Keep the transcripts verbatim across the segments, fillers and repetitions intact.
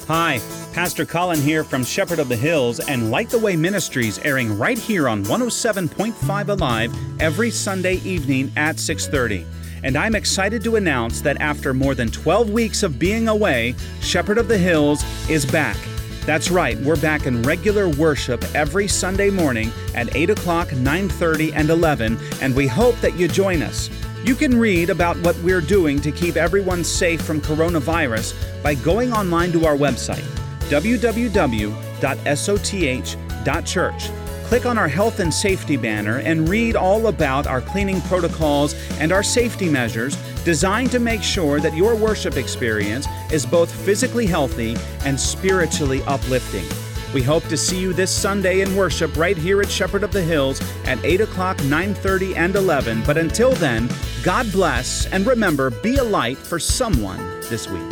Hi, Pastor Colin here from Shepherd of the Hills and Light the Way Ministries, airing right here on one oh seven point five Alive every Sunday evening at six thirty. And I'm excited to announce that after more than twelve weeks of being away, Shepherd of the Hills is back. That's right, we're back in regular worship every Sunday morning at eight o'clock, nine thirty, and eleven, and we hope that you join us. You can read about what we're doing to keep everyone safe from coronavirus by going online to our website, w w w dot soth dot church. Click on our health and safety banner and read all about our cleaning protocols and our safety measures designed to make sure that your worship experience is both physically healthy and spiritually uplifting. We hope to see you this Sunday in worship right here at Shepherd of the Hills at eight o'clock, nine thirty, and eleven. But until then, God bless, and remember, be a light for someone this week.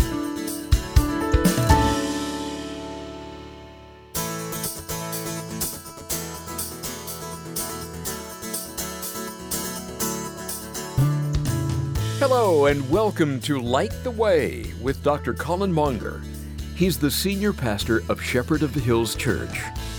Hello, and welcome to Light the Way with Doctor Colin Monger. He's the senior pastor of Shepherd of the Hills Church.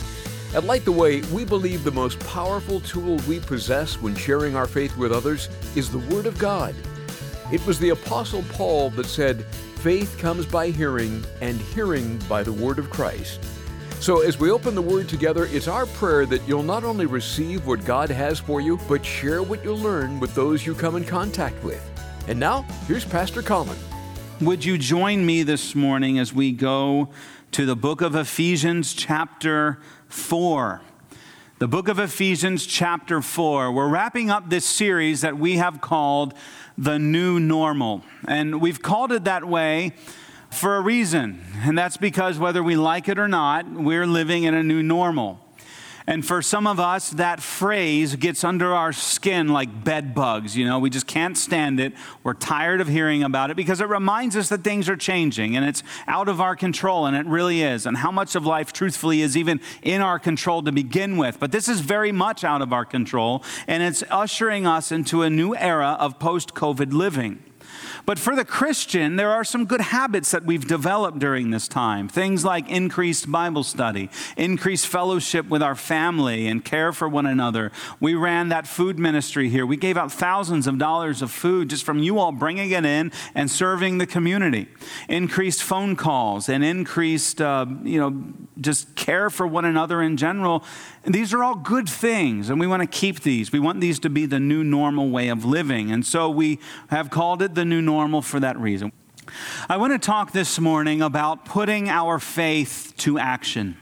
At Light the Way, we believe the most powerful tool we possess when sharing our faith with others is the Word of God. It was the Apostle Paul that said, "Faith comes by hearing, and hearing by the Word of Christ." So as we open the Word together, it's our prayer that you'll not only receive what God has for you, but share what you learn with those you come in contact with. And now, here's Pastor Colin. Would you join me this morning as we go to the book of Ephesians chapter four? The book of Ephesians chapter four. We're wrapping up this series that we have called The New Normal. And we've called it that way for a reason. And that's because whether we like it or not, we're living in a new normal. And for some of us, that phrase gets under our skin like bed bugs. You know, we just can't stand it. We're tired of hearing about it because it reminds us that things are changing and it's out of our control, and it really is. And how much of life, truthfully, is even in our control to begin with. But this is very much out of our control, and it's ushering us into a new era of post-COVID living. But for the Christian, there are some good habits that we've developed during this time. Things like increased Bible study, increased fellowship with our family and care for one another. We ran that food ministry here. We gave out thousands of dollars of food just from you all bringing it in and serving the community. Increased phone calls and increased, uh, you know, just care for one another in general. And these are all good things, and we want to keep these. We want these to be the new normal way of living. And so we have called it the new normal for that reason. I want to talk this morning about putting our faith to action.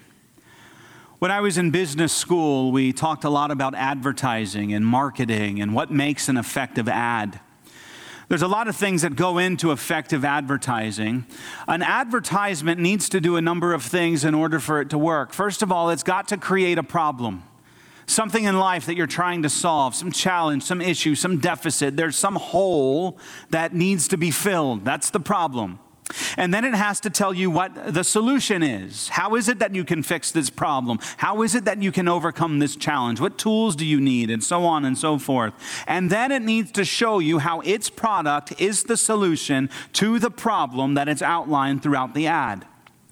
When I was in business school, we talked a lot about advertising and marketing and what makes an effective ad. There's a lot of things that go into effective advertising. An advertisement needs to do a number of things in order for it to work. First of all, it's got to create a problem. Something in life that you're trying to solve, some challenge, some issue, some deficit. There's some hole that needs to be filled. That's the problem. And then it has to tell you what the solution is. How is it that you can fix this problem? How is it that you can overcome this challenge? What tools do you need? And so on and so forth. And then it needs to show you how its product is the solution to the problem that it's outlined throughout the ad.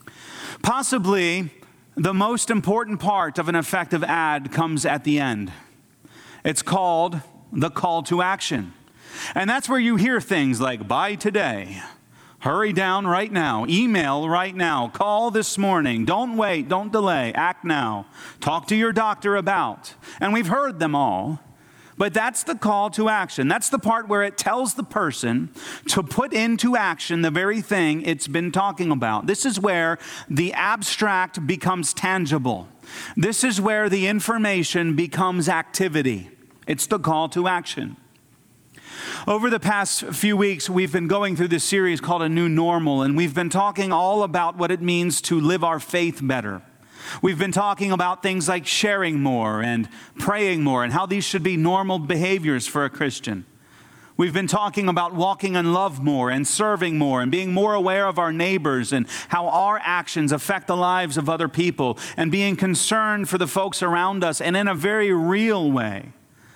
Possibly the most important part of an effective ad comes at the end. It's called the call to action. And that's where you hear things like, buy today. Hurry down right now. Email right now. Call this morning. Don't wait. Don't delay. Act now. Talk to your doctor about. And we've heard them all. But that's the call to action. That's the part where it tells the person to put into action the very thing it's been talking about. This is where the abstract becomes tangible. This is where the information becomes activity. It's the call to action. Over the past few weeks, we've been going through this series called A New Normal, and we've been talking all about what it means to live our faith better. We've been talking about things like sharing more and praying more and how these should be normal behaviors for a Christian. We've been talking about walking in love more and serving more and being more aware of our neighbors and how our actions affect the lives of other people and being concerned for the folks around us and in a very real way.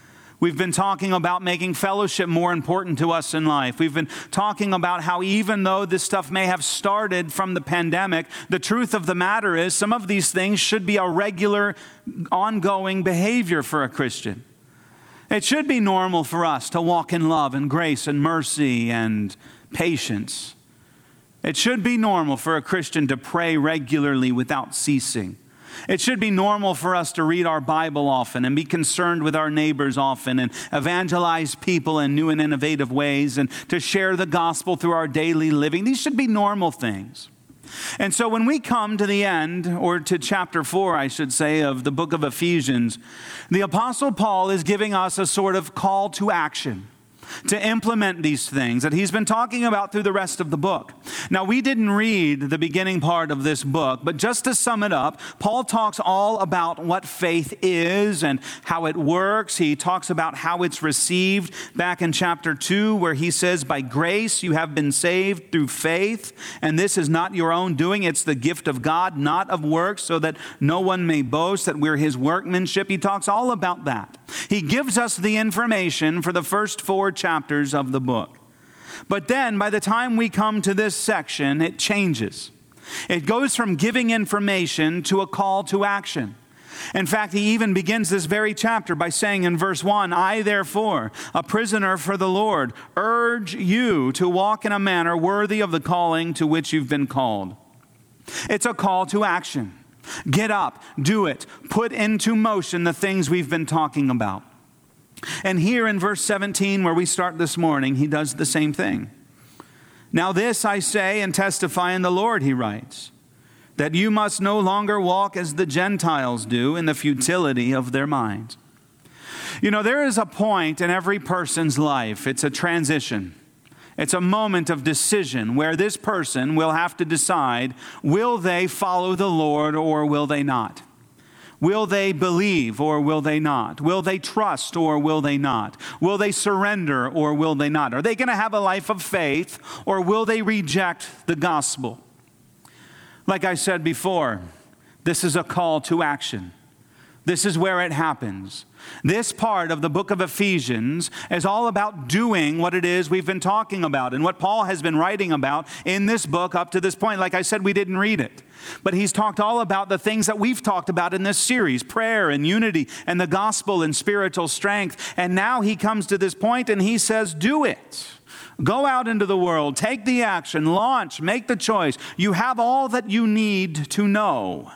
We've been talking about making fellowship more important to us in life. We've been talking about how even though this stuff may have started from the pandemic, the truth of the matter is some of these things should be a regular, ongoing behavior for a Christian. It should be normal for us to walk in love and grace and mercy and patience. It should be normal for a Christian to pray regularly without ceasing. It should be normal for us to read our Bible often and be concerned with our neighbors often and evangelize people in new and innovative ways and to share the gospel through our daily living. These should be normal things. And so when we come to the end, or to chapter four, I should say, of the book of Ephesians, the Apostle Paul is giving us a sort of call to action to implement these things that he's been talking about through the rest of the book. Now, we didn't read the beginning part of this book, but just to sum it up, Paul talks all about what faith is and how it works. He talks about how it's received back in chapter two, where he says, by grace you have been saved through faith, and this is not your own doing. It's the gift of God, not of works, so that no one may boast that we're his workmanship. He talks all about that. He gives us the information for the first four chapters of the book. But then by the time we come to this section, it changes. It goes from giving information to a call to action. In fact, he even begins this very chapter by saying in verse one, I therefore, a prisoner for the Lord, urge you to walk in a manner worthy of the calling to which you've been called. It's a call to action. Get up, do it, put into motion the things we've been talking about. And here in verse seventeen, where we start this morning, he does the same thing. Now this I say and testify in the Lord, he writes, that you must no longer walk as the Gentiles do in the futility of their minds. You know, there is a point in every person's life. It's a transition. It's a moment of decision where this person will have to decide, will they follow the Lord or will they not? Will they believe or will they not? Will they trust or will they not? Will they surrender or will they not? Are they going to have a life of faith or will they reject the gospel? Like I said before, this is a call to action. This is where it happens. This part of the book of Ephesians is all about doing what it is we've been talking about and what Paul has been writing about in this book up to this point. Like I said, we didn't read it, but he's talked all about the things that we've talked about in this series, prayer and unity and the gospel and spiritual strength. And now he comes to this point and he says, do it. Go out into the world, take the action, launch, make the choice. You have all that you need to know.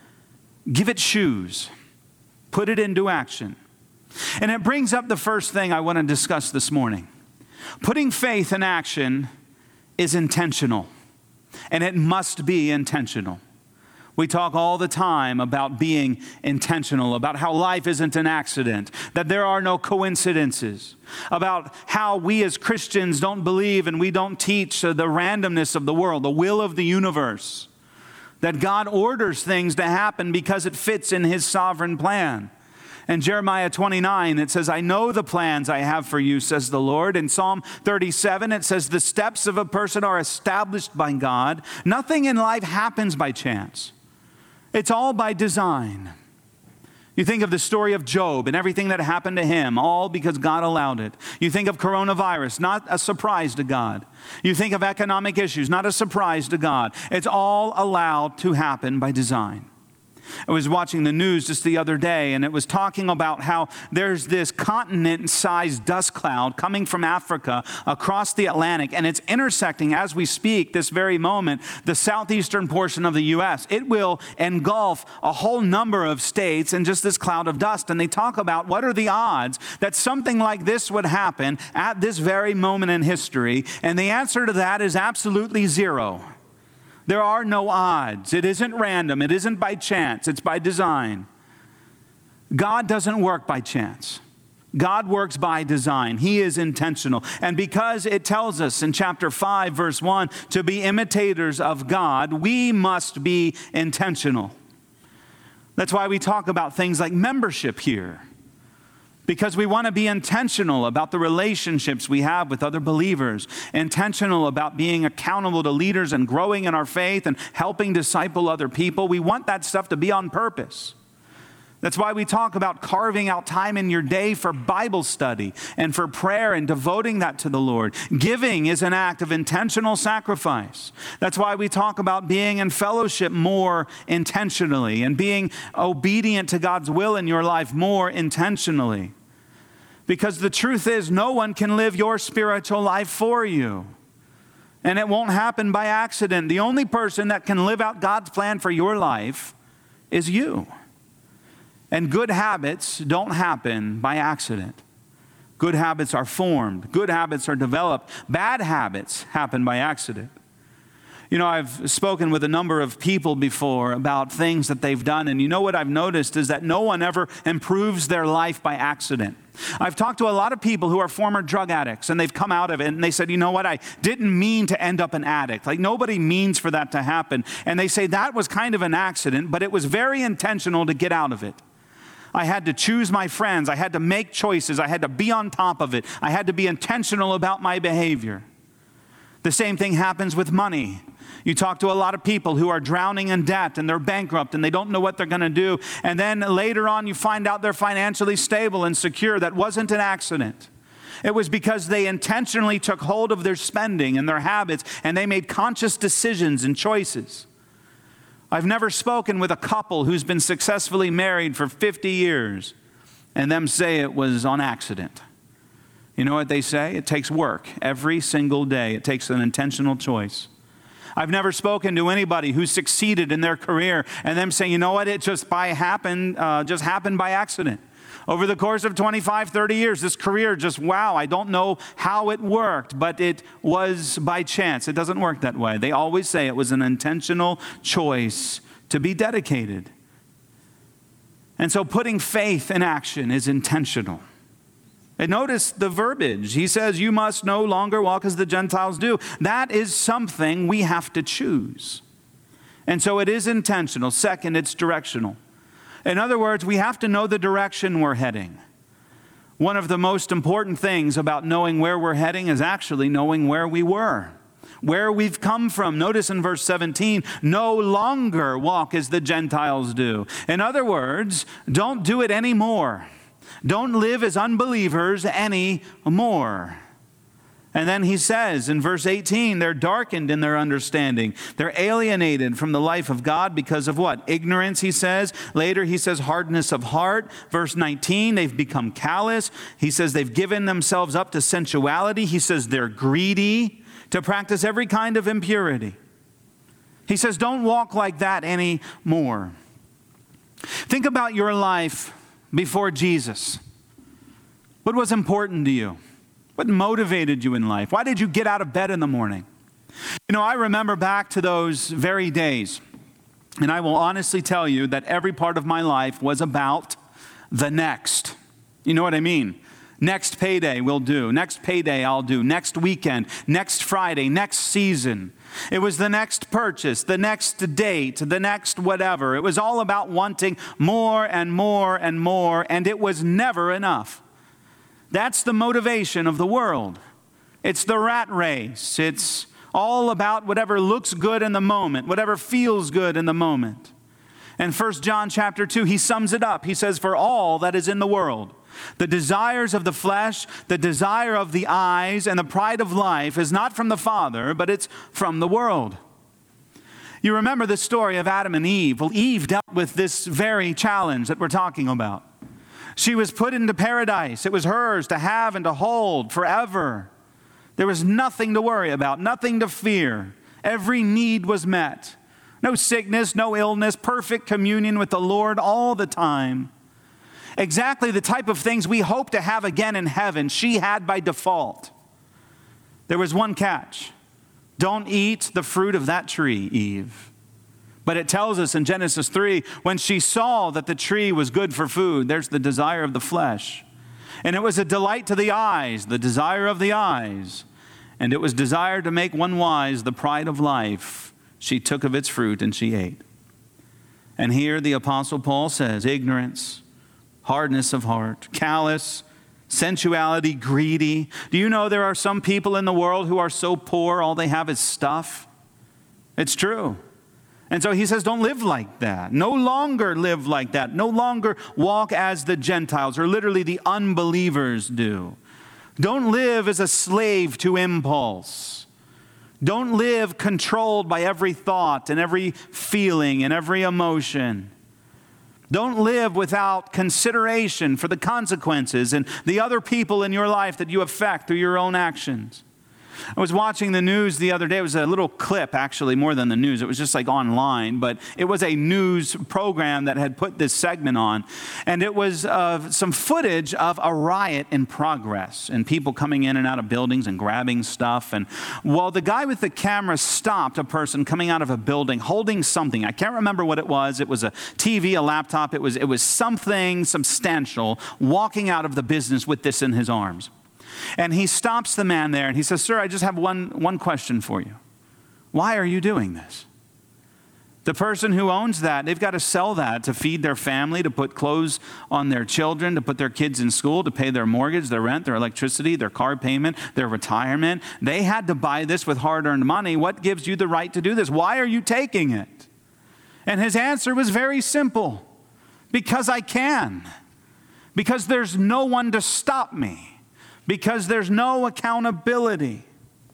Give it shoes. Put it into action. And it brings up the first thing I want to discuss this morning. Putting faith in action is intentional, and it must be intentional. We talk all the time about being intentional, about how life isn't an accident, that there are no coincidences, about how we as Christians don't believe and we don't teach the randomness of the world, the will of the universe. That God orders things to happen because it fits in his sovereign plan. In Jeremiah twenty-nine, it says, I know the plans I have for you, says the Lord. In Psalm thirty-seven, it says, the steps of a person are established by God. Nothing in life happens by chance. It's all by design. You think of the story of Job and everything that happened to him, all because God allowed it. You think of coronavirus, not a surprise to God. You think of economic issues, not a surprise to God. It's all allowed to happen by design. I was watching the news just the other day, and it was talking about how there's this continent-sized dust cloud coming from Africa across the Atlantic, and it's intersecting, as we speak, this very moment, the southeastern portion of the U S. It will engulf a whole number of states in just this cloud of dust, and they talk about what are the odds that something like this would happen at this very moment in history, and the answer to that is absolutely zero. There are no odds. It isn't random. It isn't by chance. It's by design. God doesn't work by chance. God works by design. He is intentional. And because it tells us in chapter five, verse one, to be imitators of God, we must be intentional. That's why we talk about things like membership here. Because we want to be intentional about the relationships we have with other believers, intentional about being accountable to leaders and growing in our faith and helping disciple other people. We want that stuff to be on purpose. That's why we talk about carving out time in your day for Bible study and for prayer and devoting that to the Lord. Giving is an act of intentional sacrifice. That's why we talk about being in fellowship more intentionally and being obedient to God's will in your life more intentionally. Because the truth is, no one can live your spiritual life for you. And it won't happen by accident. The only person that can live out God's plan for your life is you. And good habits don't happen by accident. Good habits are formed. Good habits are developed. Bad habits happen by accident. You know, I've spoken with a number of people before about things that they've done, and you know what I've noticed is that no one ever improves their life by accident. I've talked to a lot of people who are former drug addicts, and they've come out of it, and they said, you know what, I didn't mean to end up an addict. Like, nobody means for that to happen. And they say that was kind of an accident, but it was very intentional to get out of it. I had to choose my friends. I had to make choices. I had to be on top of it. I had to be intentional about my behavior. The same thing happens with money. You talk to a lot of people who are drowning in debt and they're bankrupt and they don't know what they're going to do. And then later on you find out they're financially stable and secure. That wasn't an accident. It was because they intentionally took hold of their spending and their habits, and they made conscious decisions and choices. I've never spoken with a couple who's been successfully married for fifty years and them say it was on accident. You know what they say? It takes work every single day. It takes an intentional choice. I've never spoken to anybody who succeeded in their career and them saying, you know what, it just by happened, uh, just happened by accident. Over the course of twenty-five, thirty years, this career just, wow, I don't know how it worked, but it was by chance. It doesn't work that way. They always say it was an intentional choice to be dedicated. And so putting faith in action is intentional. And notice the verbiage. He says, you must no longer walk as the Gentiles do. That is something we have to choose. And so it is intentional. Second, it's directional. In other words, we have to know the direction we're heading. One of the most important things about knowing where we're heading is actually knowing where we were, where we've come from. Notice in verse seventeen, no longer walk as the Gentiles do. In other words, don't do it anymore. Don't live as unbelievers anymore. And then he says in verse eighteen, they're darkened in their understanding. They're alienated from the life of God because of what? Ignorance, he says. Later he says hardness of heart. Verse nineteen, they've become callous. He says they've given themselves up to sensuality. He says they're greedy to practice every kind of impurity. He says don't walk like that anymore. Think about your life before Jesus. What was important to you? What motivated you in life? Why did you get out of bed in the morning? You know, I remember back to those very days, and I will honestly tell you that every part of my life was about the next. You know what I mean? Next payday will do. Next payday I'll do. Next weekend, next Friday, next season. It was the next purchase, the next date, the next whatever. It was all about wanting more and more and more, and it was never enough. That's the motivation of the world. It's the rat race. It's all about whatever looks good in the moment, whatever feels good in the moment. And First John chapter two, he sums it up. He says, for all that is in the world, the desires of the flesh, the desire of the eyes, and the pride of life is not from the Father, but it's from the world. You remember the story of Adam and Eve. Well, Eve dealt with this very challenge that we're talking about. She was put into paradise. It was hers to have and to hold forever. There was nothing to worry about, nothing to fear. Every need was met. No sickness, no illness, perfect communion with the Lord all the time. Exactly the type of things we hope to have again in heaven, she had by default. There was one catch. Don't eat the fruit of that tree, Eve. But it tells us in Genesis three, when she saw that the tree was good for food, there's the desire of the flesh. And it was a delight to the eyes, the desire of the eyes. And it was desired to make one wise, the pride of life. She took of its fruit and she ate. And here the Apostle Paul says, ignorance, hardness of heart, callous, sensuality, greedy. Do you know there are some people in the world who are so poor, all they have is stuff? It's true. And so he says, don't live like that. No longer live like that. No longer walk as the Gentiles, or literally the unbelievers do. Don't live as a slave to impulse. Don't live controlled by every thought and every feeling and every emotion. Don't live without consideration for the consequences and the other people in your life that you affect through your own actions. I was watching the news the other day. It was a little clip, actually, more than the news. It was just like online, but it was a news program that had put this segment on. And it was uh, some footage of a riot in progress and people coming in and out of buildings and grabbing stuff. And while the guy with the camera stopped a person coming out of a building holding something, I can't remember what it was. It was a T V, a laptop. It was, it was something substantial, walking out of the business with this in his arms. And he stops the man there and he says, sir, I just have one, one question for you. Why are you doing this? The person who owns that, they've got to sell that to feed their family, to put clothes on their children, to put their kids in school, to pay their mortgage, their rent, their electricity, their car payment, their retirement. They had to buy this with hard-earned money. What gives you the right to do this? Why are you taking it? And his answer was very simple. Because I can. Because there's no one to stop me. Because there's no accountability.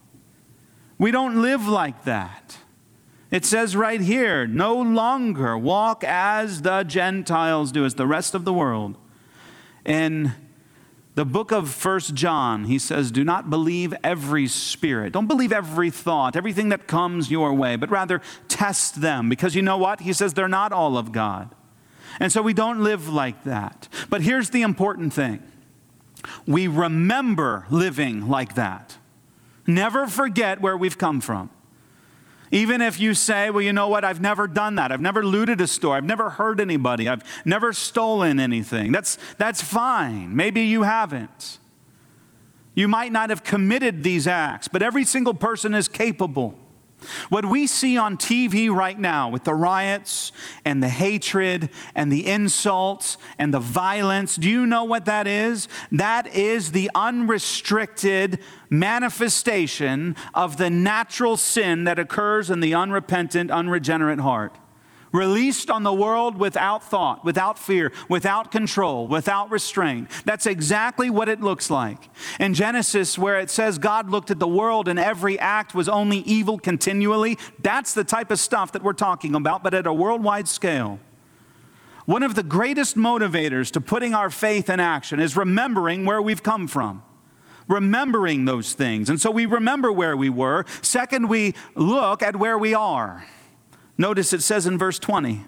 We don't live like that. It says right here, no longer walk as the Gentiles do, as the rest of the world. In the book of First John, he says, do not believe every spirit. Don't believe every thought, everything that comes your way, but rather test them. Because you know what? He says they're not all of God. And so we don't live like that. But here's the important thing. We remember living like that. Never forget where we've come from. Even if you say, well, you know what, I've never done that. I've never looted a store. I've never hurt anybody. I've never stolen anything. That's, that's fine. Maybe you haven't. You might not have committed these acts, but every single person is capable. What we see on T V right now with the riots and the hatred and the insults and the violence, do you know what that is? That is the unrestricted manifestation of the natural sin that occurs in the unrepentant, unregenerate heart. Released on the world without thought, without fear, without control, without restraint. That's exactly what it looks like. In Genesis, where it says God looked at the world and every act was only evil continually, that's the type of stuff that we're talking about, but at a worldwide scale. One of the greatest motivators to putting our faith in action is remembering where we've come from. Remembering those things. And so we remember where we were. Second, we look at where we are. Notice it says in verse twenty,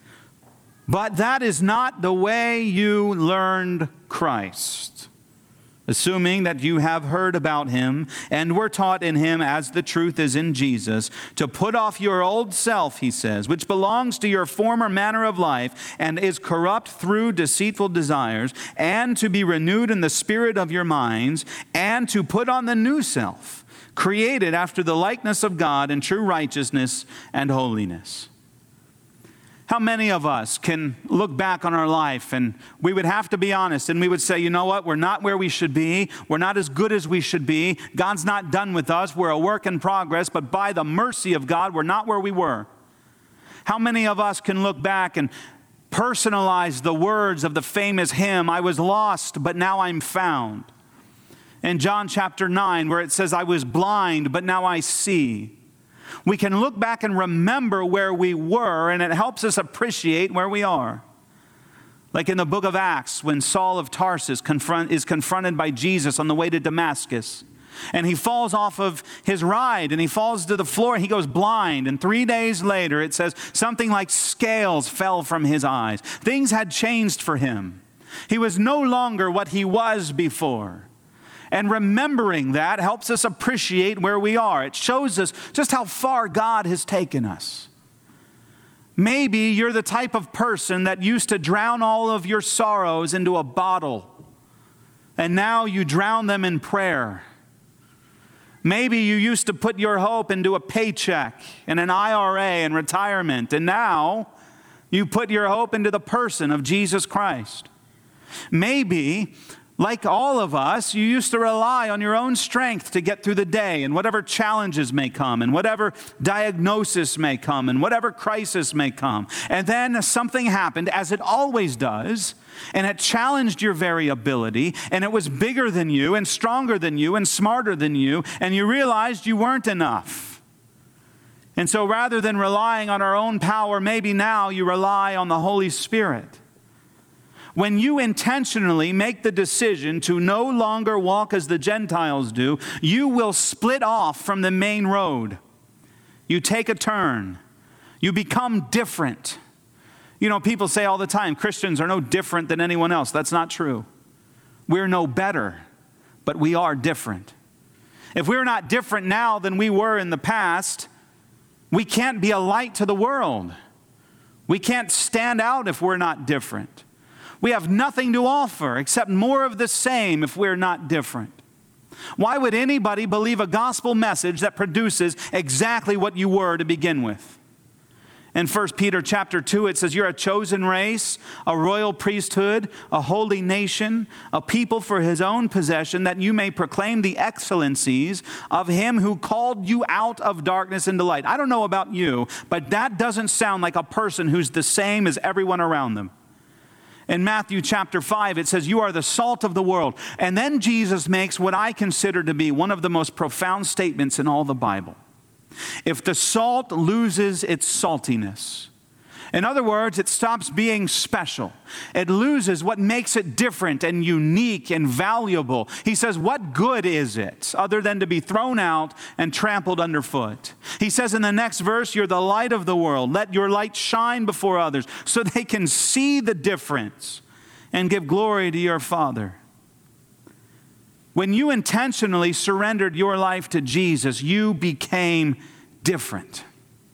but that is not the way you learned Christ, assuming that you have heard about him and were taught in him as the truth is in Jesus, to put off your old self, he says, which belongs to your former manner of life and is corrupt through deceitful desires, and to be renewed in the spirit of your minds, and to put on the new self, created after the likeness of God in true righteousness and holiness. How many of us can look back on our life and we would have to be honest and we would say, you know what, we're not where we should be. We're not as good as we should be. God's not done with us. We're a work in progress, but by the mercy of God, we're not where we were. How many of us can look back and personalize the words of the famous hymn, I was lost, but now I'm found? In John chapter nine, where it says, I was blind, but now I see. We can look back and remember where we were, and it helps us appreciate where we are. Like in the book of Acts, when Saul of Tarsus confront, is confronted by Jesus on the way to Damascus. And he falls off of his ride, and he falls to the floor, and he goes blind. And three days later, it says something like scales fell from his eyes. Things had changed for him. He was no longer what he was before. And remembering that helps us appreciate where we are. It shows us just how far God has taken us. Maybe you're the type of person that used to drown all of your sorrows into a bottle, and now you drown them in prayer. Maybe you used to put your hope into a paycheck and an I R A and retirement, and now you put your hope into the person of Jesus Christ. Maybe Like all of us, you used to rely on your own strength to get through the day and whatever challenges may come and whatever diagnosis may come and whatever crisis may come. And then something happened, as it always does, and it challenged your very ability, and it was bigger than you and stronger than you and smarter than you, and you realized you weren't enough. And so rather than relying on our own power, maybe now you rely on the Holy Spirit. When you intentionally make the decision to no longer walk as the Gentiles do, you will split off from the main road. You take a turn. You become different. You know, people say all the time, Christians are no different than anyone else. That's not true. We're no better, but we are different. If we're not different now than we were in the past, we can't be a light to the world. We can't stand out if we're not different. We have nothing to offer except more of the same if we're not different. Why would anybody believe a gospel message that produces exactly what you were to begin with? In First Peter chapter two, it says, you're a chosen race, a royal priesthood, a holy nation, a people for his own possession, that you may proclaim the excellencies of him who called you out of darkness into light. I don't know about you, but that doesn't sound like a person who's the same as everyone around them. In Matthew chapter five, it says, you are the salt of the world. And then Jesus makes what I consider to be one of the most profound statements in all the Bible. If the salt loses its saltiness, in other words, it stops being special. It loses what makes it different and unique and valuable. He says, what good is it other than to be thrown out and trampled underfoot? He says in the next verse, you're the light of the world. Let your light shine before others so they can see the difference and give glory to your Father. When you intentionally surrendered your life to Jesus, you became different.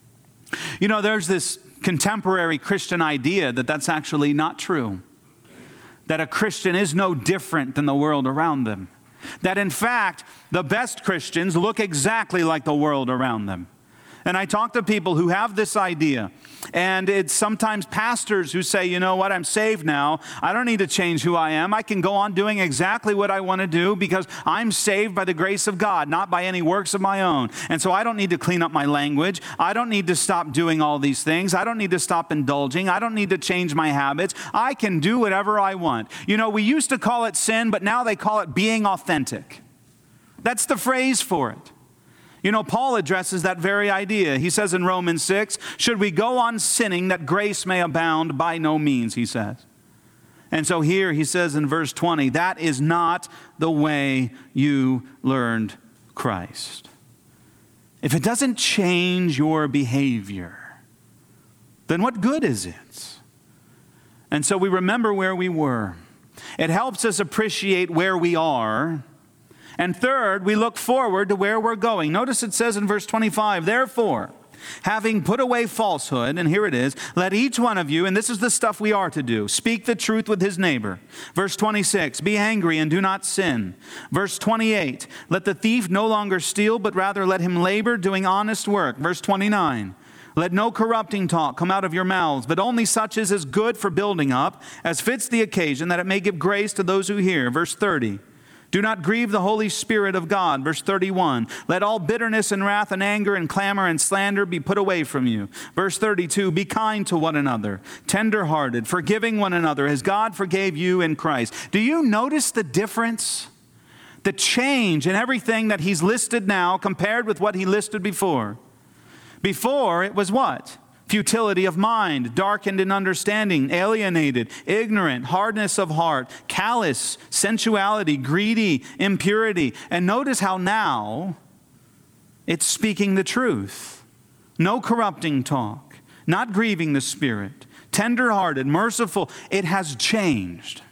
You know, there's this contemporary Christian idea that that's actually not true. That a Christian is no different than the world around them. That in fact, the best Christians look exactly like the world around them. And I talk to people who have this idea, and it's sometimes pastors who say, you know what, I'm saved now. I don't need to change who I am. I can go on doing exactly what I want to do because I'm saved by the grace of God, not by any works of my own. And so I don't need to clean up my language. I don't need to stop doing all these things. I don't need to stop indulging. I don't need to change my habits. I can do whatever I want. You know, we used to call it sin, but now they call it being authentic. That's the phrase for it. You know, Paul addresses that very idea. He says in Romans six, should we go on sinning that grace may abound? By no means, he says. And so here he says in verse twenty, that is not the way you learned Christ. If it doesn't change your behavior, then what good is it? And so we remember where we were. It helps us appreciate where we are. And third, we look forward to where we're going. Notice it says in verse twenty-five, therefore, having put away falsehood, and here it is, let each one of you, and this is the stuff we are to do, speak the truth with his neighbor. Verse twenty-six, be angry and do not sin. Verse twenty-eight, let the thief no longer steal, but rather let him labor doing honest work. Verse twenty-nine, let no corrupting talk come out of your mouths, but only such as is good for building up, as fits the occasion, that it may give grace to those who hear. Verse thirty, do not grieve the Holy Spirit of God. Verse thirty-one, let all bitterness and wrath and anger and clamor and slander be put away from you. Verse thirty-two, be kind to one another, tenderhearted, forgiving one another as God forgave you in Christ. Do you notice the difference? The change in everything that he's listed now compared with what he listed before. Before it was what? Futility of mind, darkened in understanding, alienated, ignorant, hardness of heart, callous, sensuality, greedy, impurity. And notice how now it's speaking the truth. No corrupting talk, not grieving the Spirit, tenderhearted, merciful. It has changed.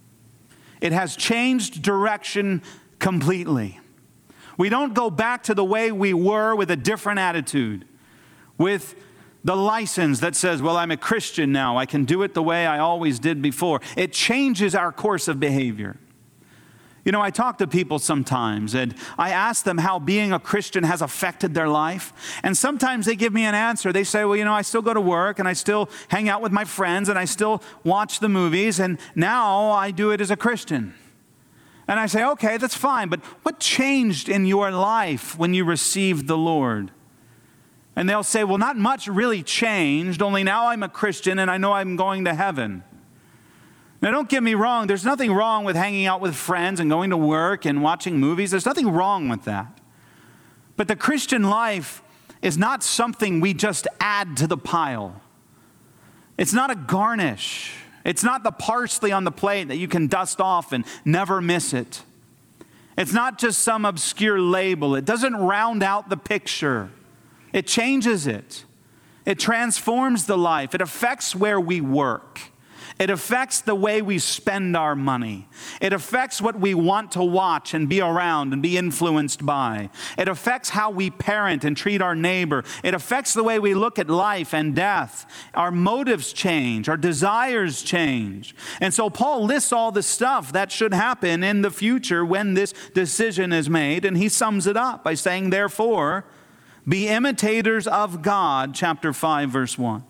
It has changed direction completely. We don't go back to the way we were with a different attitude, with the license that says, well, I'm a Christian now. I can do it the way I always did before. It changes our course of behavior. You know, I talk to people sometimes and I ask them how being a Christian has affected their life. And sometimes they give me an answer. They say, well, you know, I still go to work and I still hang out with my friends and I still watch the movies and now I do it as a Christian. And I say, okay, that's fine, but what changed in your life when you received the Lord? And they'll say, well, not much really changed, only now I'm a Christian and I know I'm going to heaven. Now, don't get me wrong, there's nothing wrong with hanging out with friends and going to work and watching movies. There's nothing wrong with that. But the Christian life is not something we just add to the pile. It's not a garnish. It's not the parsley on the plate that you can dust off and never miss it. It's not just some obscure label. It doesn't round out the picture. It changes it. It transforms the life. It affects where we work. It affects the way we spend our money. It affects what we want to watch and be around and be influenced by. It affects how we parent and treat our neighbor. It affects the way we look at life and death. Our motives change. Our desires change. And so Paul lists all the stuff that should happen in the future when this decision is made. And he sums it up by saying, therefore, be imitators of God, chapter five, verse one.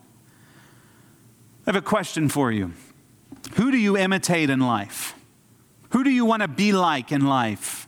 I have a question for you. Who do you imitate in life? Who do you want to be like in life?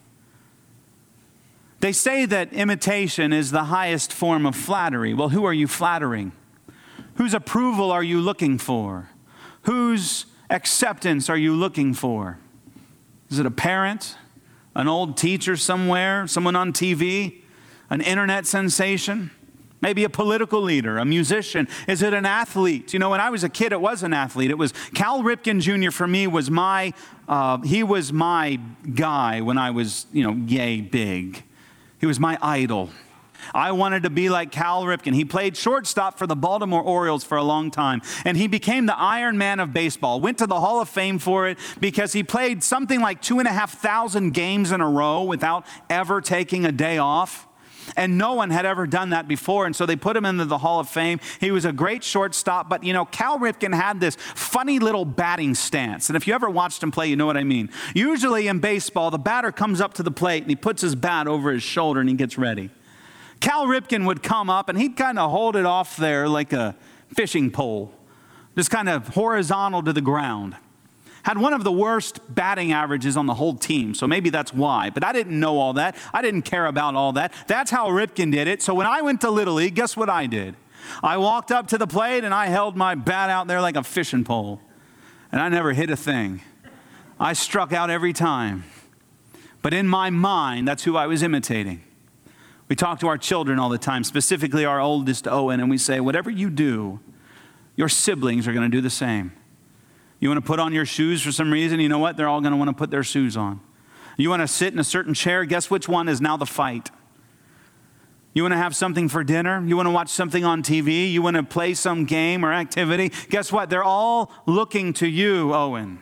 They say that imitation is the highest form of flattery. Well, who are you flattering? Whose approval are you looking for? Whose acceptance are you looking for? Is it a parent? An old teacher somewhere? Someone on T V? An internet sensation? Maybe a political leader, a musician. Is it an athlete? You know, when I was a kid, it was an athlete. It was Cal Ripken Junior for me was my, uh, he was my guy when I was, you know, yay big. He was my idol. I wanted to be like Cal Ripken. He played shortstop for the Baltimore Orioles for a long time, and he became the Iron Man of baseball. Went to the Hall of Fame for it because he played something like two and a half thousand games in a row without ever taking a day off. And no one had ever done that before, and so they put him into the Hall of Fame. He was a great shortstop, but you know, Cal Ripken had this funny little batting stance. And if you ever watched him play, you know what I mean. Usually in baseball, the batter comes up to the plate and he puts his bat over his shoulder and he gets ready. Cal Ripken would come up and he'd kind of hold it off there like a fishing pole, just kind of horizontal to the ground. Had one of the worst batting averages on the whole team, so maybe that's why. But I didn't know all that. I didn't care about all that. That's how Ripken did it. So when I went to Little League, guess what I did? I walked up to the plate and I held my bat out there like a fishing pole. And I never hit a thing. I struck out every time. But in my mind, that's who I was imitating. We talk to our children all the time, specifically our oldest, Owen, and we say, whatever you do, your siblings are going to do the same. You want to put on your shoes for some reason? You know what? They're all going to want to put their shoes on. You want to sit in a certain chair? Guess which one is now the fight? You want to have something for dinner? You want to watch something on T V? You want to play some game or activity? Guess what? They're all looking to you, Owen.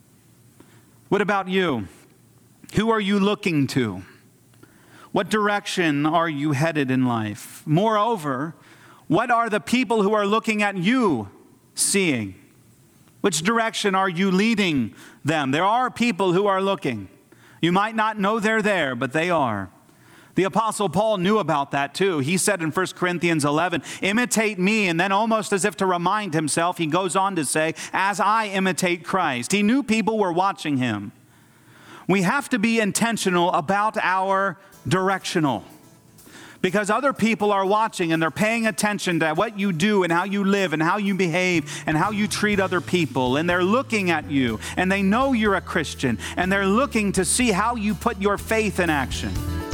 What about you? Who are you looking to? What direction are you headed in life? Moreover, what are the people who are looking at you seeing? Which direction are you leading them? There are people who are looking. You might not know they're there, but they are. The Apostle Paul knew about that too. He said in First Corinthians eleven, imitate me, and then almost as if to remind himself, he goes on to say, as I imitate Christ. He knew people were watching him. We have to be intentional about our directional. Because other people are watching and they're paying attention to what you do and how you live and how you behave and how you treat other people. And they're looking at you and they know you're a Christian and they're looking to see how you put your faith in action.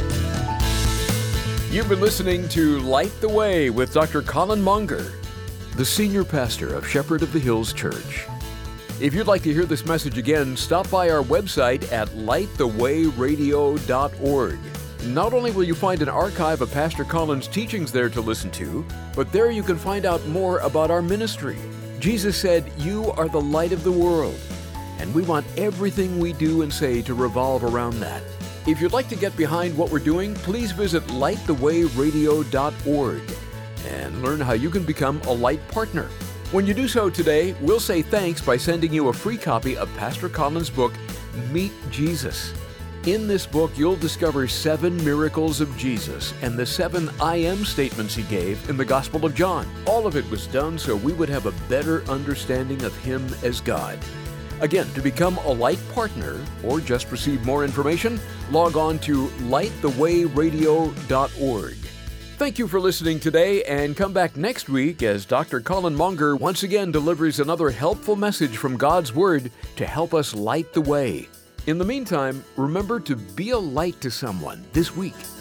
You've been listening to Light the Way with Doctor Colin Monger, the senior pastor of Shepherd of the Hills Church. If you'd like to hear this message again, stop by our website at light the way radio dot org. Not only will you find an archive of Pastor Colin's teachings there to listen to, but there you can find out more about our ministry. Jesus said, "You are the light of the world," and we want everything we do and say to revolve around that. If you'd like to get behind what we're doing, please visit light the way radio dot org and learn how you can become a Light partner. When you do so today, we'll say thanks by sending you a free copy of Pastor Colin's book, Meet Jesus. In this book, you'll discover seven miracles of Jesus and the seven I am statements he gave in the Gospel of John. All of it was done so we would have a better understanding of him as God. Again, to become a Light partner or just receive more information, log on to light the way radio dot org. Thank you for listening today, and come back next week as Doctor Colin Monger once again delivers another helpful message from God's Word to help us light the way. In the meantime, remember to be a light to someone this week.